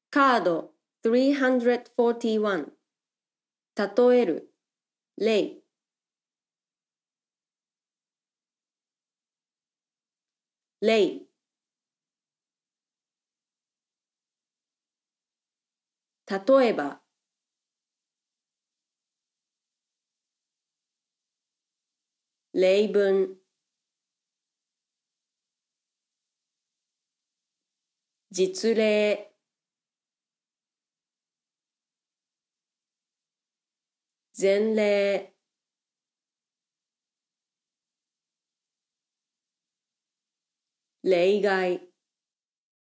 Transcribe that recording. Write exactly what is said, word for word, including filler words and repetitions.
カードさんびゃくよんじゅういち。例える、例。例。例えば。例文。実例。前例。例外。